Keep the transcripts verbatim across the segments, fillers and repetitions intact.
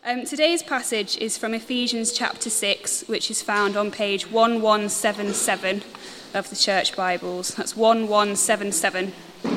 Um, today's passage is from Ephesians chapter six, which is found on page one one seven seven of the Church Bibles. That's one one seven seven.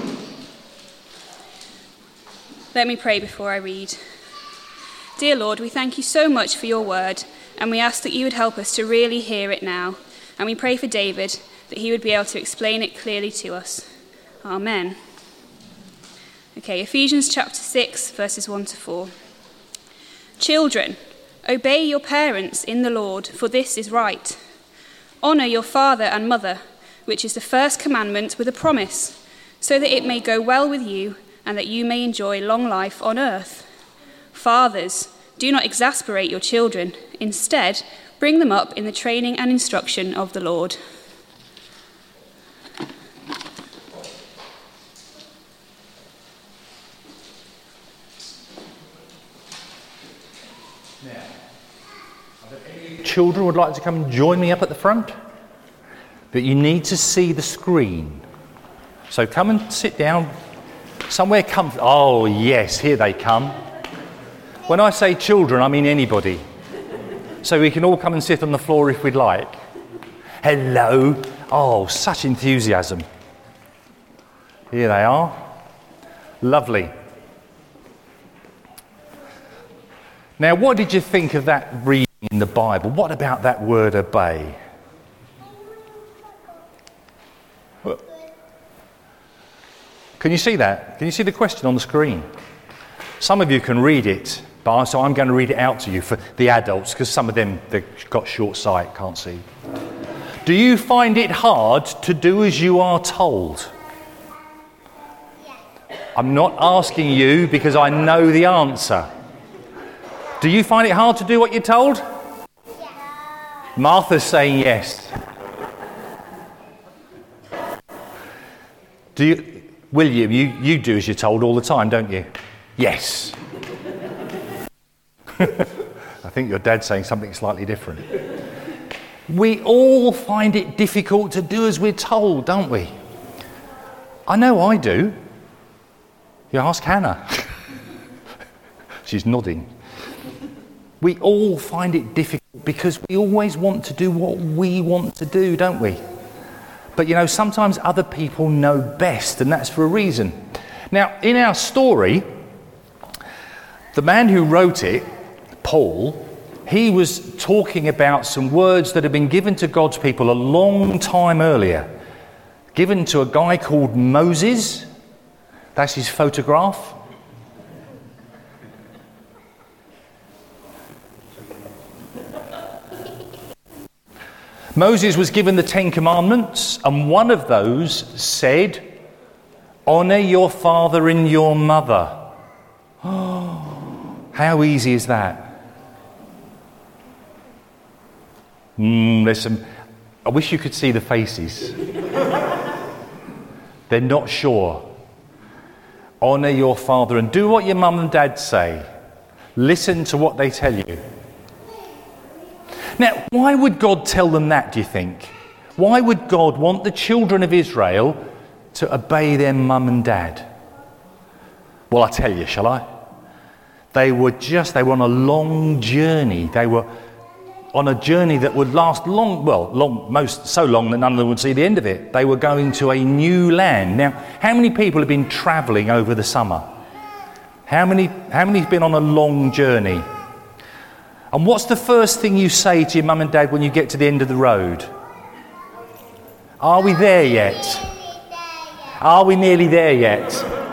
Let me pray before I read. Dear Lord, we thank you so much for your word, and we ask that you would help us to really hear it now. And we pray for David, that he would be able to explain it clearly to us. Amen. Okay, Ephesians chapter six, verses one to four. Children, obey your parents in the Lord, for this is right. Honour your father and mother, which is the first commandment with a promise, so that it may go well with you and that you may enjoy long life on earth. Fathers, do not exasperate your children. Instead, bring them up in the training and instruction of the Lord. Children would like to come and join me up at the front, but you need to see the screen. So come and sit down somewhere comfortable. Oh yes, here they come. When I say children, I mean anybody. So we can all come and sit on the floor if we'd like. Hello. Oh, such enthusiasm. Here they are. Lovely. Now, what did you think of that reading in the Bible? What about that word obey? Can you see that? Can you see the question on the screen? Some of you can read it, but so I'm going to read it out to you for the adults, because some of them, they've got short sight, can't see. Do you find it hard to do as you are told? I'm not asking you because I know the answer. Do you find it hard to do what you're told? Yeah. Martha's saying yes. Do you, William, you, you do as you're told all the time, don't you? Yes. I think your dad's saying something slightly different. We all find it difficult to do as we're told, don't we? I know I do. You ask Hannah. She's nodding. We all find it difficult because we always want to do what we want to do, don't we? But you know, sometimes other people know best, and that's for a reason. Now, in our story, the man who wrote it, Paul, he was talking about some words that had been given to God's people a long time earlier, given to a guy called Moses. That's his photograph. Moses was given the Ten Commandments, and one of those said, honour your father and your mother. Oh, how easy is that? Mm, there's some, I wish you could see the faces. They're not sure. Honour your father and do what your mum and dad say. Listen to what they tell you. Now, why would God tell them that, do you think? Why would God want the children of Israel to obey their mum and dad? Well, I'll tell you, shall I? They were just, they were on a long journey. They were on a journey that would last long, well, long, most, so long that none of them would see the end of it. They were going to a new land. Now, how many people have been travelling over the summer? How many, how many have been on a long journey? And what's the first thing you say to your mum and dad when you get to the end of the road? Are we there yet? Are we nearly there yet?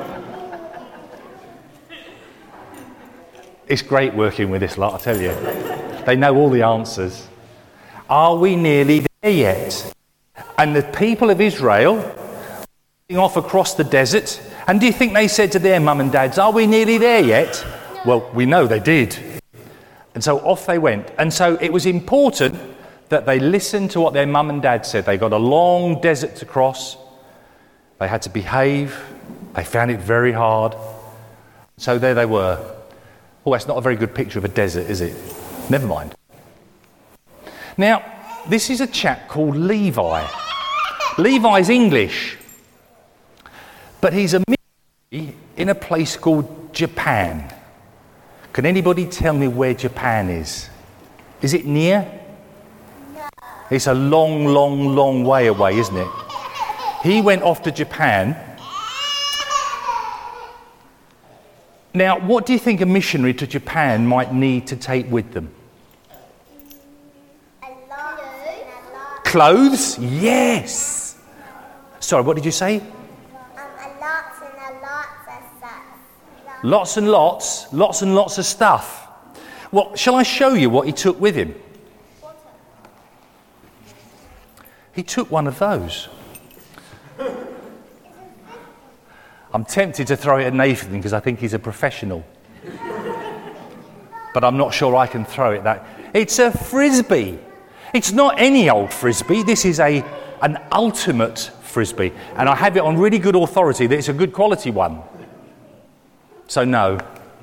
It's great working with this lot, I tell you. They know all the answers. Are we nearly there yet? And the people of Israel were off across the desert. And do you think they said to their mum and dads, are we nearly there yet? Well, we know they did. And so off they went. And so it was important that they listened to what their mum and dad said. They got a long desert to cross. They had to behave. They found it very hard. So there they were. Oh, that's not a very good picture of a desert, is it? Never mind. Now, this is a chap called Levi. Levi's English. But he's a missionary in a place called Japan. Can anybody tell me where Japan is? Is it near? No. It's a long, long, long way away, isn't it? He went off to Japan. Now, what do you think a missionary to Japan might need to take with them? A lot and a lot. Clothes? Yes. Sorry, what did you say? Um, a lot and a lot of stuff. Lots and lots, lots and lots of stuff. Well, shall I show you what he took with him? He took one of those. I'm tempted to throw it at Nathan because I think he's a professional. But I'm not sure I can throw it that. It's a frisbee. It's not any old frisbee. This is a an ultimate frisbee. And I have it on really good authority that it's a good quality one. So no.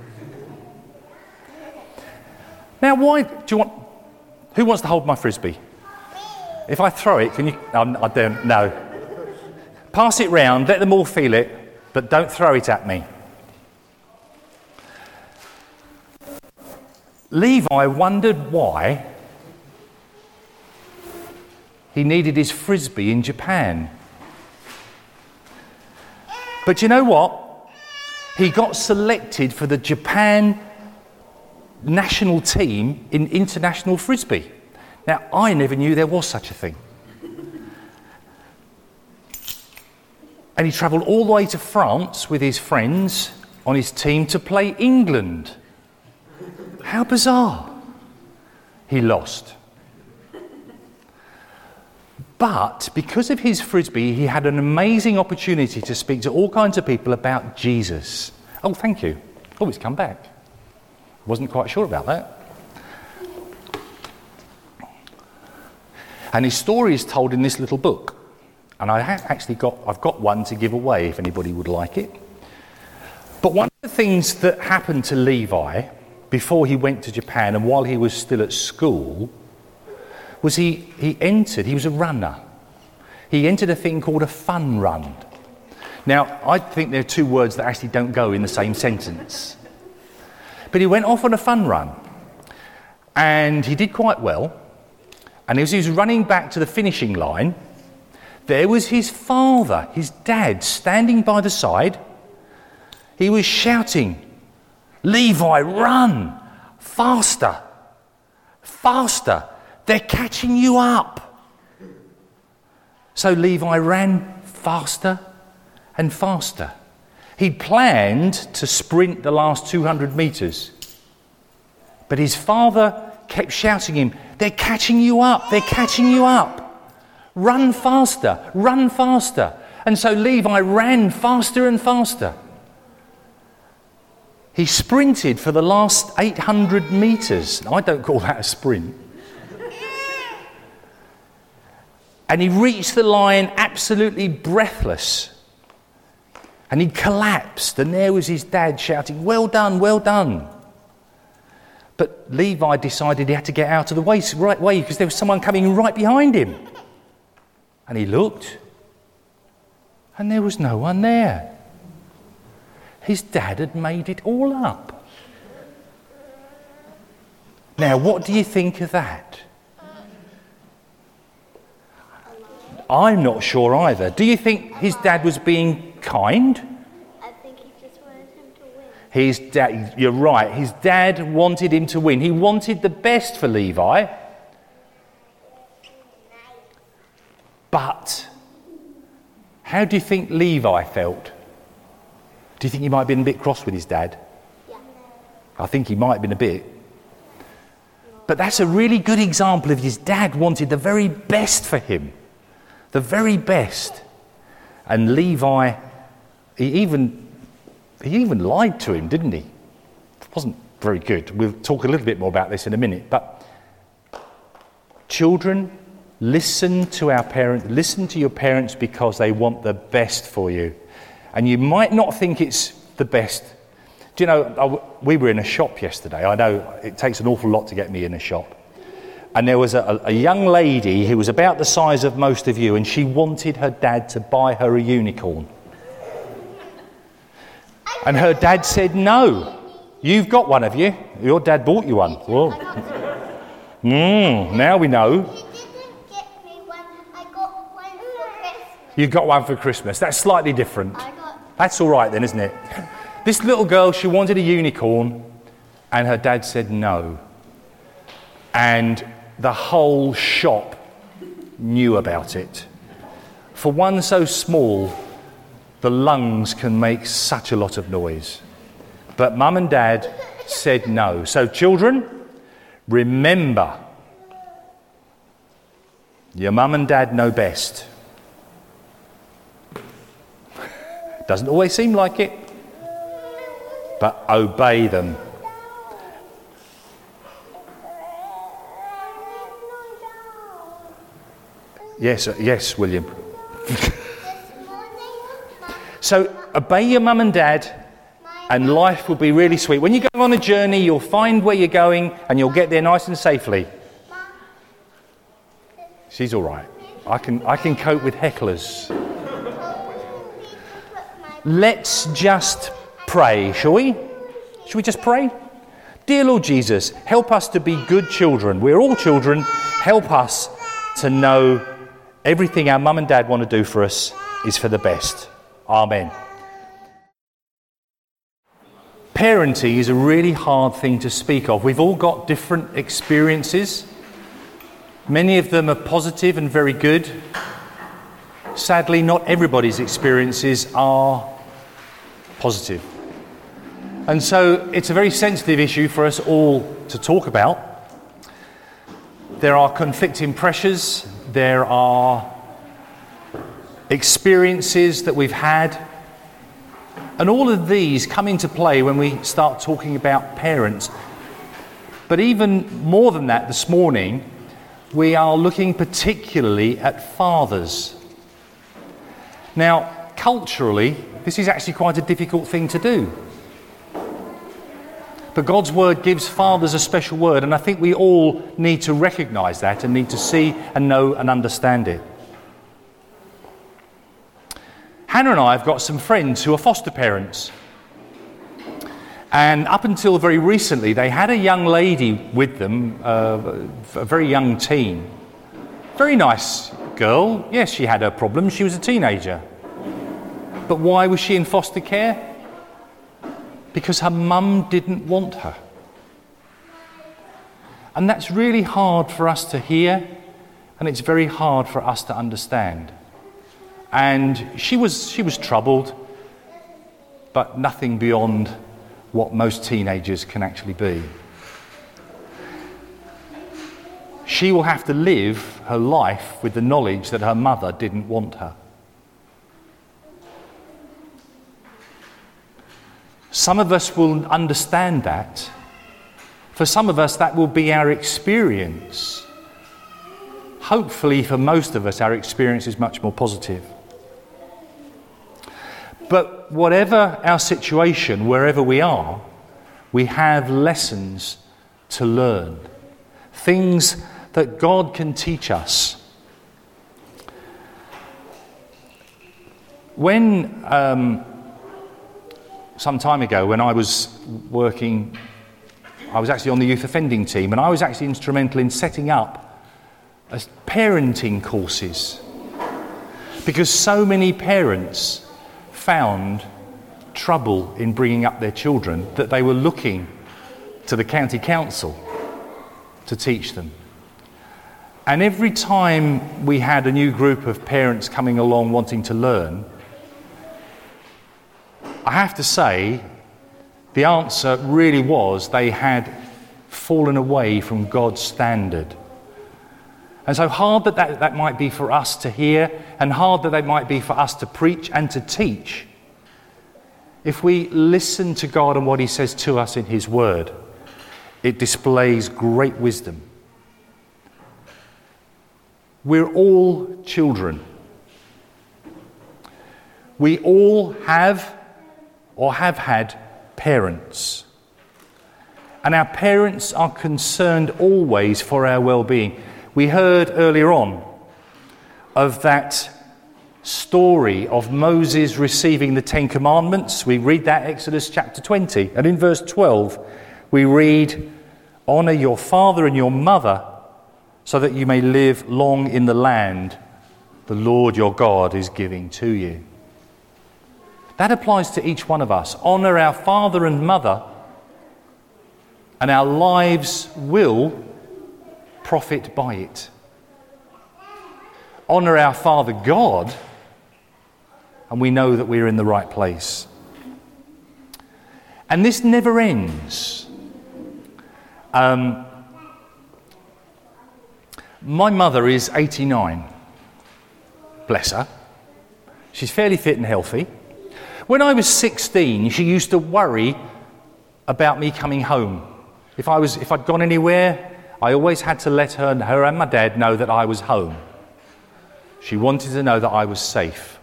Now why do you want... Who wants to hold my frisbee? If I throw it, can you... Um, I don't know. Pass it round, let them all feel it. But don't throw it at me. Levi wondered why he needed his frisbee in Japan. But you know what? He got selected for the Japan national team in international frisbee. Now, I never knew there was such a thing. And he travelled all the way to France with his friends on his team to play England. How bizarre. He lost. But because of his frisbee, he had an amazing opportunity to speak to all kinds of people about Jesus. Oh, thank you. Oh, it's come back. Wasn't quite sure about that. And his story is told in this little book. And I have actually got, I've got one to give away if anybody would like it. But one of the things that happened to Levi before he went to Japan and while he was still at school was he, he entered, he was a runner. He entered a thing called a fun run. Now, I think there are two words that actually don't go in the same sentence. But he went off on a fun run. And he did quite well. And as he was running back to the finishing line, there was his father, his dad, standing by the side. He was shouting, "Levi, run! Faster! Faster! They're catching you up!" So Levi ran faster and faster. He'd planned to sprint the last two hundred metres. But his father kept shouting him, "They're catching you up! They're catching you up! Run faster, run faster." And so Levi ran faster and faster. He sprinted for the last eight hundred metres. I don't call that a sprint. And he reached the line absolutely breathless. And he collapsed, and there was his dad shouting, "Well done, well done." But Levi decided he had to get out of the way, right way because there was someone coming right behind him. And he looked, and there was no one there. His dad had made it all up. Now, what do you think of that? I'm not sure either. Do you think his dad was being kind? I think he just wanted him to win. His dad, you're right, his dad wanted him to win. He wanted the best for Levi. But how do you think Levi felt? Do you think he might have been a bit cross with his dad? Yeah. I think he might have been a bit. But that's a really good example of his dad wanted the very best for him. The very best. And Levi, he even, he even lied to him, didn't he? It wasn't very good. We'll talk a little bit more about this in a minute. But children, listen to our parents. Listen to your parents because they want the best for you. And you might not think it's the best. Do you know, we were in a shop yesterday. I know it takes an awful lot to get me in a shop. And there was a, a young lady who was about the size of most of you, and she wanted her dad to buy her a unicorn. And her dad said, "No, You've got one, have you? Your dad bought you one. Well, mm, now we know. He didn't get me one. I got one for Christmas. You got one for Christmas. That's slightly different. I got... That's all right then, isn't it? This little girl, she wanted a unicorn, and her dad said no. And the whole shop knew about it. For one so small, the lungs can make such a lot of noise. But Mum and Dad said no. So children, remember, your mum and dad know best. Doesn't always seem like it, but obey them. Yes, yes, William. So obey your mum and dad, and life will be really sweet. When you go on a journey, you'll find where you're going, and you'll get there nice and safely. She's all right. I can I can cope with hecklers. Let's just pray, shall we? Shall we just pray? Dear Lord Jesus, help us to be good children. We're all children. Help us to know everything our mum and dad want to do for us is for the best. Amen. Parenting is a really hard thing to speak of. We've all got different experiences. Many of them are positive and very good. Sadly, not everybody's experiences are positive. And so it's a very sensitive issue for us all to talk about. There are conflicting pressures. There are experiences that we've had. And all of these come into play when we start talking about parents. But even more than that, this morning, we are looking particularly at fathers. Now, culturally, this is actually quite a difficult thing to do. But God's word gives fathers a special word, and I think we all need to recognise that and need to see and know and understand it. Hannah and I have got some friends who are foster parents. And up until very recently, they had a young lady with them, uh, a very young teen. Very nice girl. Yes, she had her problems. She was a teenager. But why was she in foster care? Because her mum didn't want her. And that's really hard for us to hear, and it's very hard for us to understand. And she was she was troubled, but nothing beyond what most teenagers can actually be. She will have to live her life with the knowledge that her mother didn't want her. Some of us will understand that. For some of us, that will be our experience. Hopefully, for most of us, our experience is much more positive. But whatever our situation, wherever we are, we have lessons to learn. Things that God can teach us. When, um, some time ago, when I was working, I was actually on the youth offending team, and I was actually instrumental in setting up a parenting courses. Because so many parents found trouble in bringing up their children that they were looking to the county council to teach them. And every time we had a new group of parents coming along wanting to learn, I have to say the answer really was they had fallen away from God's standard. And so hard that, that that might be for us to hear, and hard that that might be for us to preach and to teach, if we listen to God and what he says to us in his word, it displays great wisdom. We're all children. We all have or have had parents. And our parents are concerned always for our well-being. We heard earlier on of that story of Moses receiving the Ten Commandments. We read that Exodus chapter twenty. And in verse twelve, we read, "Honour your father and your mother, so that you may live long in the land the Lord your God is giving to you." That applies to each one of us. Honour our father and mother, and our lives will profit by it. Honour our Father God, and we know that we're in the right place. And this never ends. Um, my mother is eighty-nine. Bless her. She's fairly fit and healthy. When I was sixteen, she used to worry about me coming home. If I was, if I'd gone anywhere, I always had to let her, her and my dad know that I was home. She wanted to know that I was safe.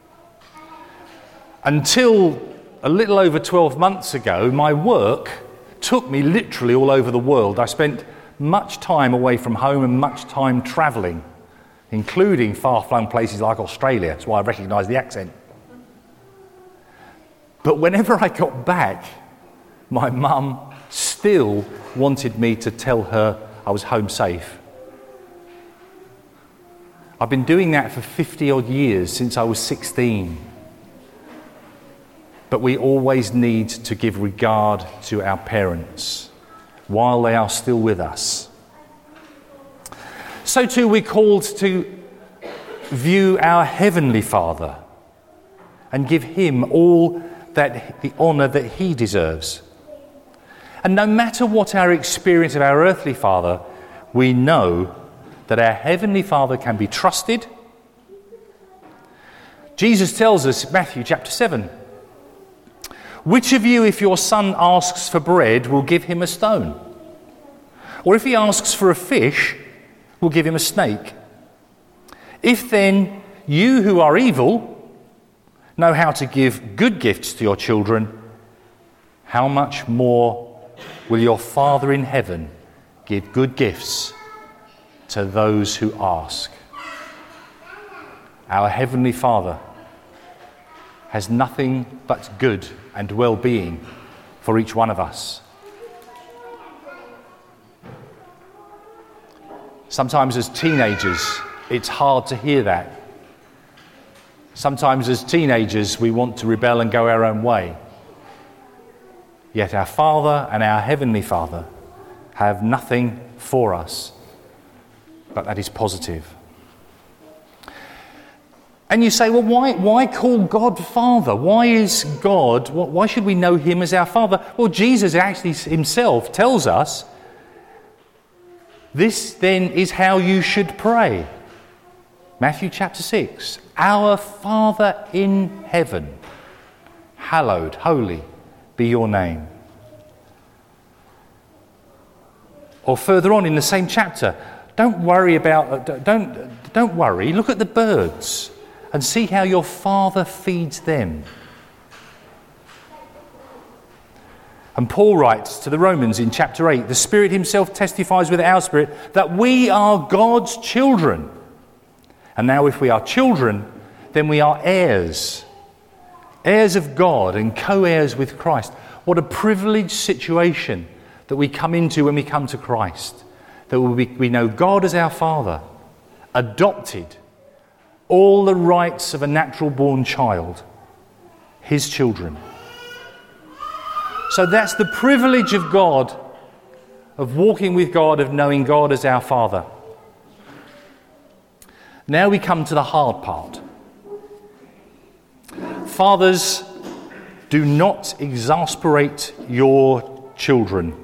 Until a little over twelve months ago, my work took me literally all over the world. I spent much time away from home and much time travelling, including far-flung places like Australia. That's why I recognise the accent. But whenever I got back, my mum still wanted me to tell her I was home safe. I've been doing that for fifty odd years, since I was sixteen. But we always need to give regard to our parents while they are still with us. So too we're called to view our Heavenly Father and give him all that the honour that he deserves. And no matter what our experience of our earthly father, we know that our Heavenly Father can be trusted. Jesus tells us in Matthew chapter seven, "Which of you, if your son asks for bread, will give him a stone? Or if he asks for a fish, will give him a snake? If then you who are evil know how to give good gifts to your children, how much more will your Father in heaven give good gifts to those who ask?" Our Heavenly Father has nothing but good and well-being for each one of us. Sometimes as teenagers, it's hard to hear that. Sometimes as teenagers, we want to rebel and go our own way. Yet our Father and our Heavenly Father have nothing for us, but that is positive. And you say, well, why, why call God Father? Why is God, why should we know him as our Father? Well, Jesus actually himself tells us, this then is how you should pray. Matthew chapter six, "Our Father in heaven, hallowed, holy be your name." Or further on in the same chapter, don't worry about, don't, don't worry, look at the birds and see how your Father feeds them. And Paul writes to the Romans in chapter eight, "The Spirit himself testifies with our spirit that we are God's children. And now if we are children, then we are heirs, heirs of God and co-heirs with Christ." What a privileged situation that we come into when we come to Christ. That we, we know God as our Father, adopted, all the rights of a natural-born child, his children. So that's the privilege of God, of walking with God, of knowing God as our Father. Now we come to the hard part. Fathers, do not exasperate your children.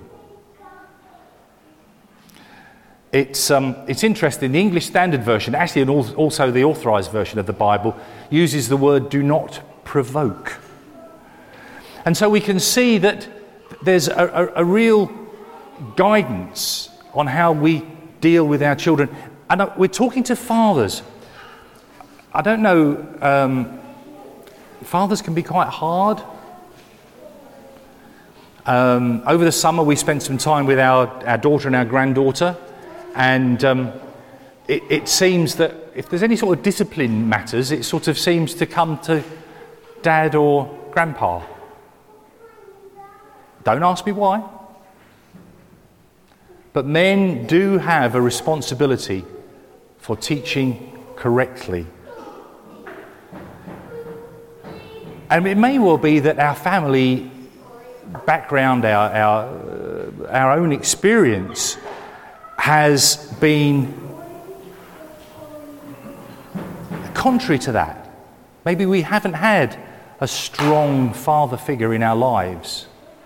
It's um, it's interesting, the English Standard Version, actually and also the Authorised Version of the Bible, uses the word "do not provoke." And so we can see that there's a, a, a real guidance on how we deal with our children. And we're talking to fathers. I don't know, um, fathers can be quite hard. Um, over the summer we spent some time with our, our daughter and our granddaughter, and um, it, it seems that if there's any sort of discipline matters, it sort of seems to come to dad or grandpa. Don't ask me why. But men do have a responsibility for teaching correctly. And it may well be that our family background, our, our, uh, our own experience has been contrary to that. Maybe we haven't had a strong father figure in our lives.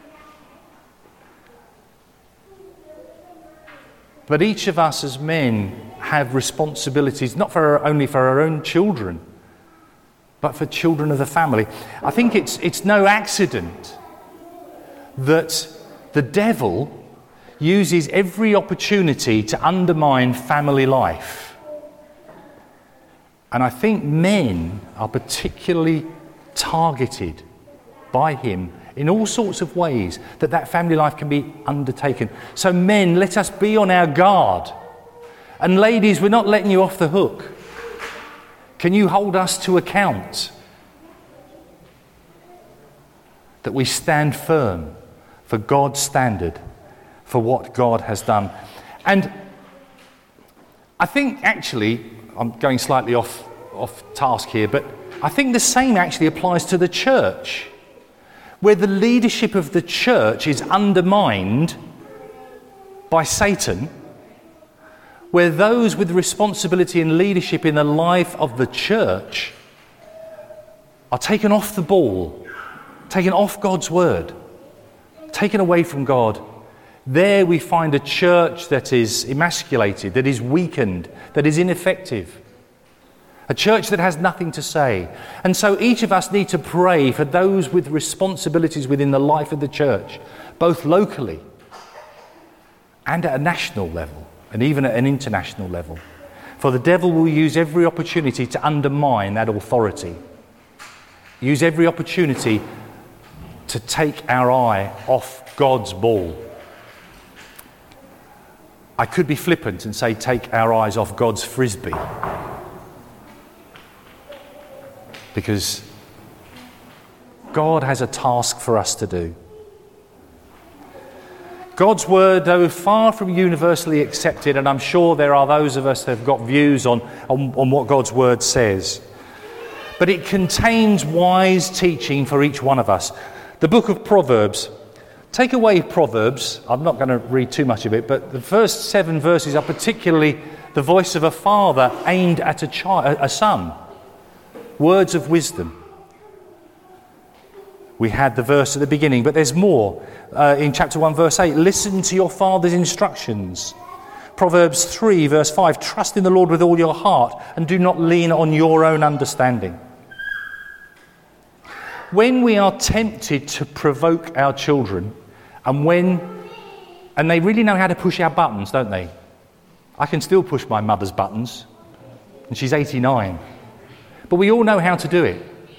But each of us as men have responsibilities, not for our, only for our own children, but for children of the family. I think it's it's no accident that the devil uses every opportunity to undermine family life. And I think men are particularly targeted by him in all sorts of ways that that family life can be undertaken. So men, let us be on our guard. And ladies, we're not letting you off the hook. Can you hold us to account? That we stand firm for God's standard, for what God has done. And I think actually, I'm going slightly off, off task here, but I think the same actually applies to the church, where the leadership of the church is undermined by Satan, where those with responsibility and leadership in the life of the church are taken off the ball, taken off God's word, taken away from God. There we find a church that is emasculated, that is weakened, that is ineffective. A church that has nothing to say. And so each of us need to pray for those with responsibilities within the life of the church, both locally and at a national level, and even at an international level. For the devil will use every opportunity to undermine that authority. Use every opportunity to take our eye off God's ball. I could be flippant and say take our eyes off God's frisbee. Because God has a task for us to do. God's word, though far from universally accepted, and I'm sure there are those of us that have got views on, on, on what God's word says, but it contains wise teaching for each one of us. The book of Proverbs, take away Proverbs, I'm not going to read too much of it, but the first seven verses are particularly the voice of a father aimed at a child, a son. Words of wisdom. We had the verse at the beginning, but there's more. Uh, in chapter one, verse eight, listen to your father's instructions. Proverbs three, verse five, trust in the Lord with all your heart and do not lean on your own understanding. When we are tempted to provoke our children, and when, and they really know how to push our buttons, don't they? I can still push my mother's buttons, and she's eighty-nine. But we all know how to do it.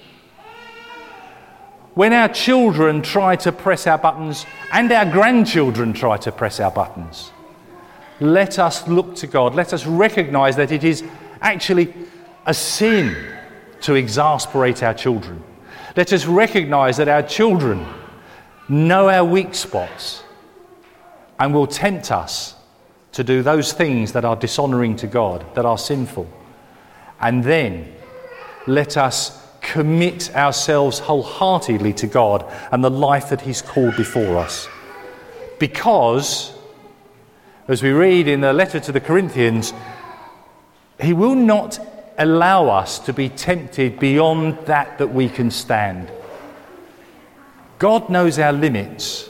When our children try to press our buttons, and our grandchildren try to press our buttons, let us look to God. Let us recognise that it is actually a sin to exasperate our children. Let us recognise that our children know our weak spots and will tempt us to do those things that are dishonouring to God, that are sinful. And then let us commit ourselves wholeheartedly to God and the life that He's called before us. Because, as we read in the letter to the Corinthians, He will not allow us to be tempted beyond that that we can stand. God knows our limits.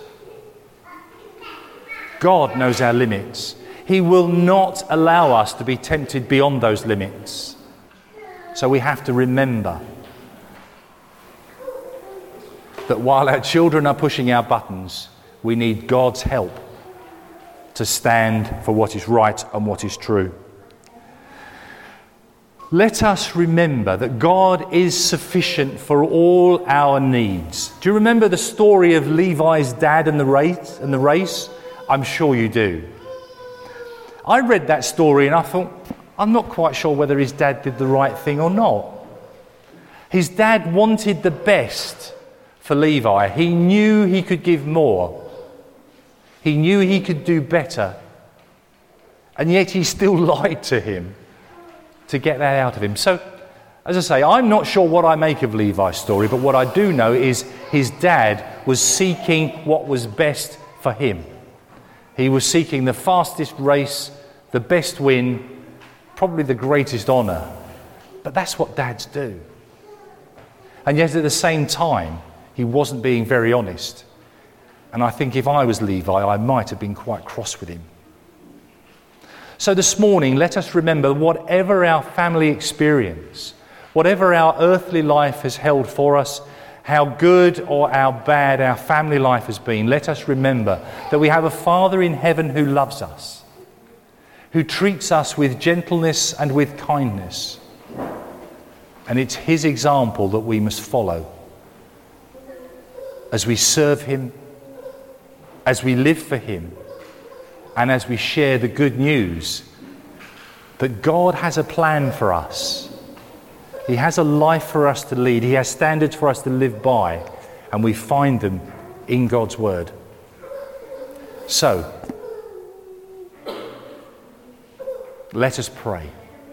God knows our limits. He will not allow us to be tempted beyond those limits. So we have to remember that while our children are pushing our buttons, we need God's help to stand for what is right and what is true. Let us remember that God is sufficient for all our needs. Do you remember the story of Levi's dad and the race? And the race? I'm sure you do. I read that story and I thought, I'm not quite sure whether his dad did the right thing or not. His dad wanted the best for Levi. He knew he could give more. He knew he could do better. And yet he still lied to him to get that out of him. So, as I say, I'm not sure what I make of Levi's story, but what I do know is his dad was seeking what was best for him. He was seeking the fastest race, the best win, probably the greatest honour. But that's what dads do. And yet at the same time, he wasn't being very honest. And I think if I was Levi, I might have been quite cross with him. So this morning, let us remember, whatever our family experience, whatever our earthly life has held for us, how good or how bad our family life has been, let us remember that we have a Father in heaven who loves us, who treats us with gentleness and with kindness. And it's his example that we must follow as we serve him, as we live for him, and as we share the good news that God has a plan for us. He has a life for us to lead. He has standards for us to live by, and we find them in God's word. So, let us pray.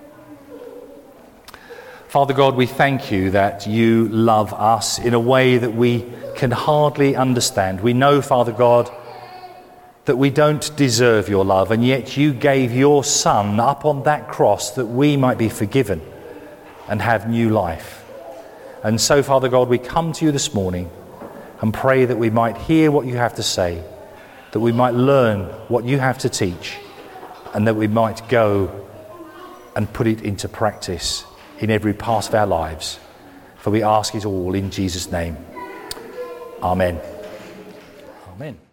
Father God, we thank you that you love us in a way that we can hardly understand. We know, Father God, that we don't deserve your love, and yet you gave your Son up on that cross that we might be forgiven and have new life. And so, Father God, we come to you this morning and pray that we might hear what you have to say, that we might learn what you have to teach, and that we might go and put it into practice in every part of our lives. For we ask it all in Jesus' name. Amen. Amen.